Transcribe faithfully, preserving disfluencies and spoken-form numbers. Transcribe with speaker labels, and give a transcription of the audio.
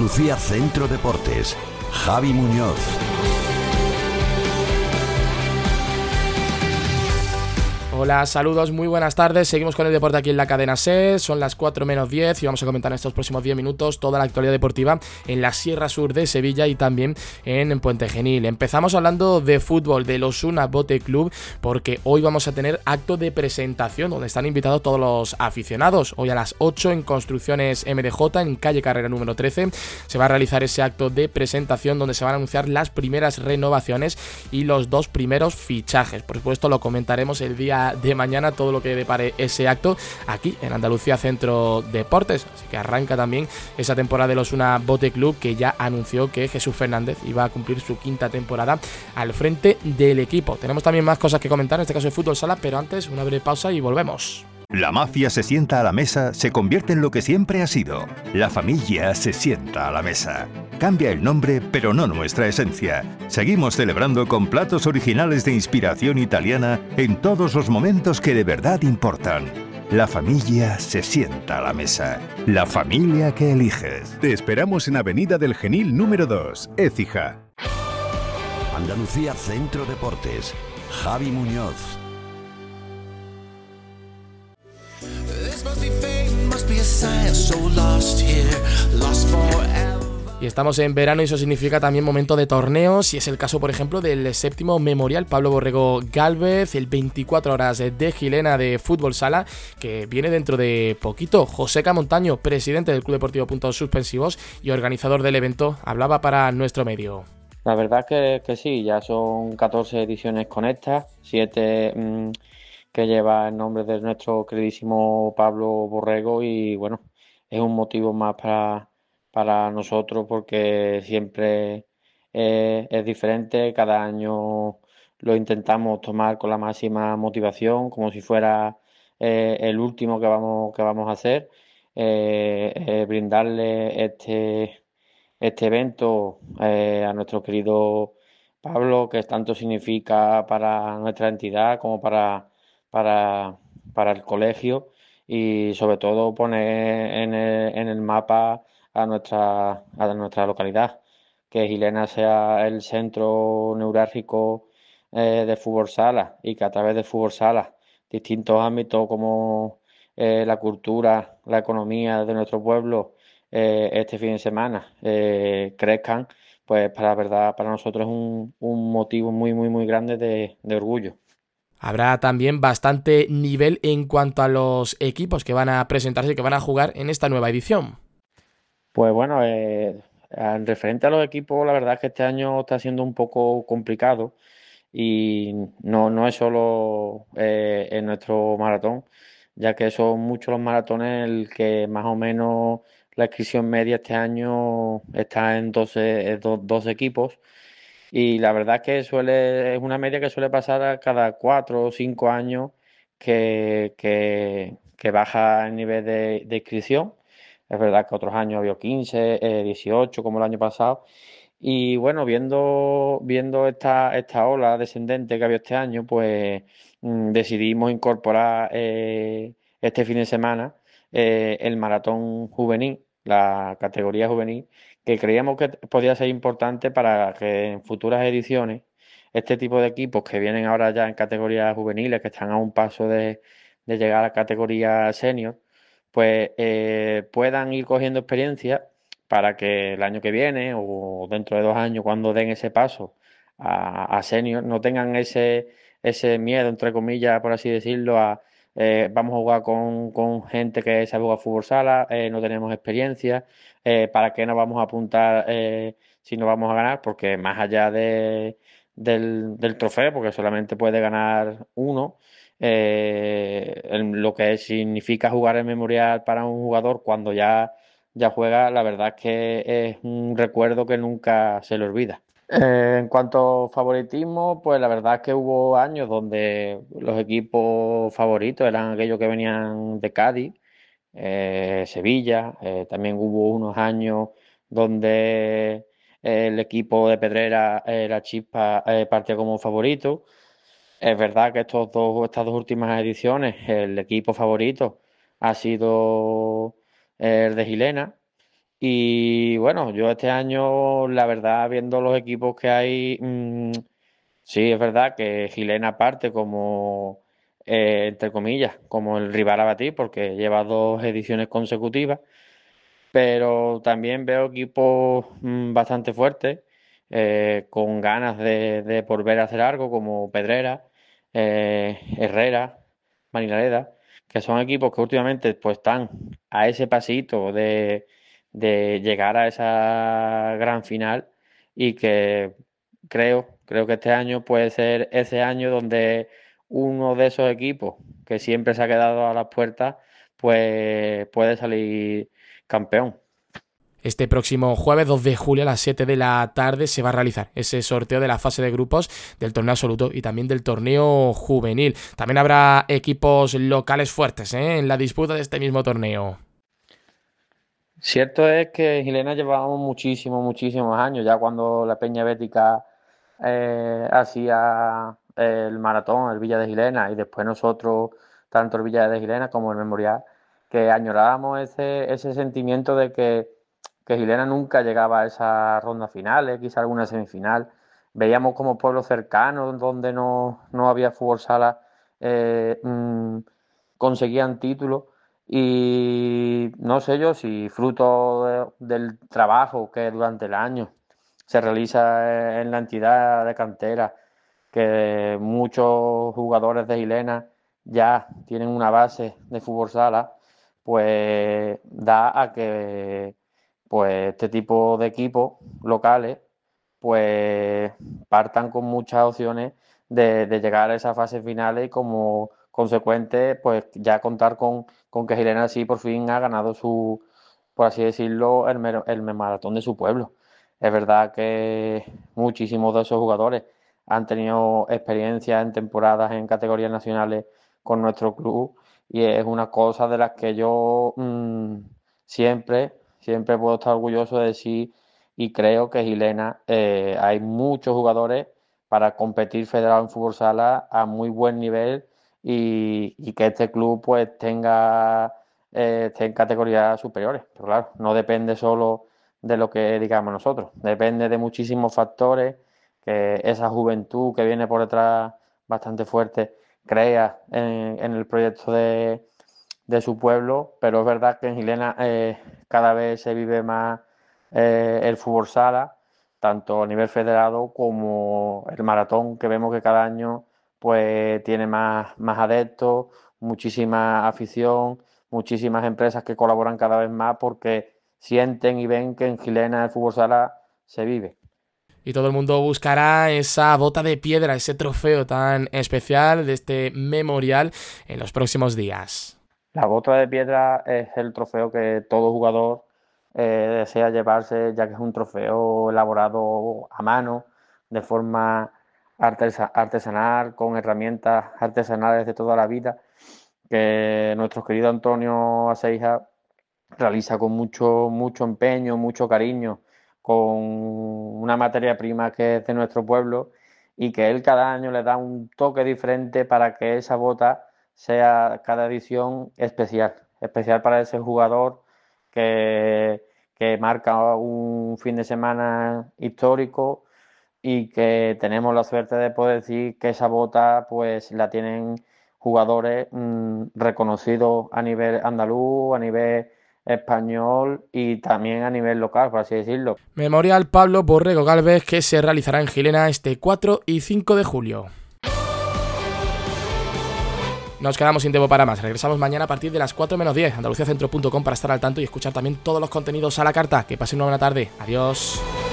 Speaker 1: Andalucía Centro Deportes, Javi Muñoz.
Speaker 2: Hola, saludos, muy buenas tardes. Seguimos con el deporte aquí en la cadena SER. Son las cuatro menos diez y vamos a comentar en estos próximos diez minutos toda la actualidad deportiva en la Sierra Sur de Sevilla y también en Puente Genil. Empezamos hablando de fútbol, del Osuna Bote Club, porque hoy vamos a tener acto de presentación donde están invitados todos los aficionados. Hoy a las ocho en Construcciones M D J, en calle Carrera número trece, se va a realizar ese acto de presentación donde se van a anunciar las primeras renovaciones y los dos primeros fichajes. Por supuesto, lo comentaremos el día de mañana, todo lo que depare ese acto aquí en Andalucía Centro Deportes. Así que arranca también esa temporada del Osuna Bote Club, que ya anunció que Jesús Fernández iba a cumplir su quinta temporada al frente del equipo. Tenemos también más cosas que comentar, en este caso de fútbol sala, pero antes una breve pausa y volvemos.
Speaker 3: La mafia se sienta a la mesa, se convierte en lo que siempre ha sido. La familia se sienta a la mesa. Cambia el nombre, pero no nuestra esencia. Seguimos celebrando con platos originales de inspiración italiana en todos los momentos que de verdad importan. La familia se sienta a la mesa. La familia que eliges.
Speaker 4: Te esperamos en Avenida del Genil número dos, Écija.
Speaker 1: Andalucía Centro Deportes, Javi Muñoz.
Speaker 2: Y estamos en verano y eso significa también momento de torneos, y es el caso, por ejemplo, del séptimo Memorial Pablo Borrego Gálvez, el veinticuatro horas de Gilena de fútbol sala, que viene dentro de poquito. José Camontaño, presidente del Club Deportivo Puntos Suspensivos y organizador del evento, hablaba para nuestro medio.
Speaker 5: La verdad que, que sí, ya son catorce ediciones con estas, siete mmm, que lleva el nombre de nuestro queridísimo Pablo Borrego, y bueno, es un motivo más para, para nosotros porque siempre eh, es diferente. Cada año lo intentamos tomar con la máxima motivación, como si fuera eh, el último que vamos, que vamos a hacer, eh, eh, brindarle este, este evento eh, a nuestro querido Pablo, que tanto significa para nuestra entidad como para para, para el colegio, y sobre todo poner en el, en el mapa a nuestra, a nuestra localidad, que Gilena sea el centro neurálgico eh, de fútbol sala, y que a través de fútbol sala distintos ámbitos como eh, la cultura, la economía de nuestro pueblo eh, este fin de semana eh, crezcan. Pues para la verdad, para nosotros es un, un motivo muy muy muy grande de, de orgullo.
Speaker 2: Habrá también bastante nivel en cuanto a los equipos que van a presentarse y que van a jugar en esta nueva edición.
Speaker 5: Pues bueno, eh, en referente a los equipos, la verdad es que este año está siendo un poco complicado, y no, no es solo eh, en nuestro maratón, ya que son muchos los maratones el que más o menos la inscripción media este año está en doce, do- doce equipos. Y la verdad es que suele, es una media que suele pasar a cada cuatro o cinco años que, que, que baja el nivel de, de inscripción. Es verdad que otros años había quince, eh, dieciocho, como el año pasado. Y bueno, viendo, viendo esta, esta ola descendente que había este año, pues mm, decidimos incorporar eh, este fin de semana eh, el maratón juvenil, la categoría juvenil, que creíamos que podía ser importante para que en futuras ediciones este tipo de equipos que vienen ahora ya en categorías juveniles, que están a un paso de, de llegar a la categoría senior, pues eh, puedan ir cogiendo experiencia para que el año que viene o dentro de dos años, cuando den ese paso a, a senior, no tengan ese, ese miedo, entre comillas, por así decirlo, a eh, vamos a jugar con, con gente que sabe jugar fútbol sala, eh, no tenemos experiencia, eh, ¿para qué nos vamos a apuntar eh, si no vamos a ganar? Porque más allá de, del, del trofeo, porque solamente puede ganar uno, eh, el- lo que significa jugar el Memorial para un jugador cuando ya, ya juega, la verdad es que es un recuerdo que nunca se le olvida. Eh, en cuanto a favoritismo, pues la verdad es que hubo años donde los equipos favoritos eran aquellos que venían de Cádiz, eh, Sevilla. Eh, también hubo unos años donde eh, el equipo de Pedrera, eh, la Chispa, eh, partía como favorito. Es verdad que estos dos, estas dos últimas ediciones, el equipo favorito ha sido el de Gilena, Y bueno, yo este año, la verdad, viendo los equipos que hay, mmm, sí, es verdad que Gilena parte como, eh, entre comillas, como el rival a batir, porque lleva dos ediciones consecutivas, pero también veo equipos mm, bastante fuertes, eh, con ganas de, de volver a hacer algo, como Pedrera, eh, Herrera, Manilareda, que son equipos que últimamente pues están a ese pasito de, de llegar a esa gran final y que creo, creo que este año puede ser ese año donde uno de esos equipos que siempre se ha quedado a las puertas, pues puede salir campeón.
Speaker 2: Este próximo jueves dos de julio a las siete de la tarde se va a realizar ese sorteo de la fase de grupos del torneo absoluto y también del torneo juvenil. También habrá equipos locales fuertes, ¿eh?, en la disputa de este mismo torneo.
Speaker 5: Cierto es que en Gilena llevábamos muchísimos, muchísimos años, ya cuando la Peña Bética eh, hacía el maratón, el Villa de Gilena, y después nosotros, tanto el Villa de Gilena como el Memorial, que añorábamos ese, ese sentimiento de que, que Gilena nunca llegaba a esas rondas finales, quizá alguna semifinal. Veíamos como pueblos cercanos donde no, no había fútbol sala, eh, mmm, conseguían títulos. Y no sé yo si fruto de- del trabajo que durante el año se realiza en la entidad de cantera, que muchos jugadores de Gilena ya tienen una base de fútbol sala, pues da a que pues este tipo de equipos locales pues partan con muchas opciones de, de llegar a esas fases finales y como consecuente pues ya contar con, con que Gilena sí por fin ha ganado su, por así decirlo, el, mero- el maratón de su pueblo. Es verdad que muchísimos de esos jugadores han tenido experiencia en temporadas en categorías nacionales con nuestro club y es una cosa de las que yo mmm, siempre, siempre puedo estar orgulloso de decir y creo que Gilena eh, hay muchos jugadores para competir federado en fútbol sala a muy buen nivel y, y que este club pues tenga eh, esté en categorías superiores. Pero claro, no depende solo de lo que digamos nosotros, depende de muchísimos factores, que esa juventud que viene por detrás bastante fuerte crea en, en el proyecto de, de su pueblo, pero es verdad que en Gilena eh, cada vez se vive más eh, el fútbol sala, tanto a nivel federado como el maratón, que vemos que cada año pues tiene más, más adeptos, muchísima afición, muchísimas empresas que colaboran cada vez más porque sienten y ven que en Gilena el fútbol sala se vive.
Speaker 2: Y todo el mundo buscará esa bota de piedra, ese trofeo tan especial de este memorial en los próximos días.
Speaker 5: La bota de piedra es el trofeo que todo jugador eh, desea llevarse, ya que es un trofeo elaborado a mano, de forma artesa- artesanal, con herramientas artesanales de toda la vida, que nuestro querido Antonio Aceija realiza con mucho, mucho empeño, mucho cariño, con una materia prima que es de nuestro pueblo y que él cada año le da un toque diferente para que esa bota sea cada edición especial, especial para ese jugador que, que marca un fin de semana histórico y que tenemos la suerte de poder decir que esa bota pues la tienen jugadores mmm, reconocidos a nivel andaluz, a nivel español y también a nivel local, por así decirlo.
Speaker 2: Memorial Pablo Borrego Gálvez, que se realizará en Gilena este cuatro y cinco de julio. Nos quedamos sin tiempo para más. Regresamos mañana a partir de las cuatro menos diez, andalucía centro punto com, para estar al tanto y escuchar también todos los contenidos a la carta. Que pasen una buena tarde. Adiós.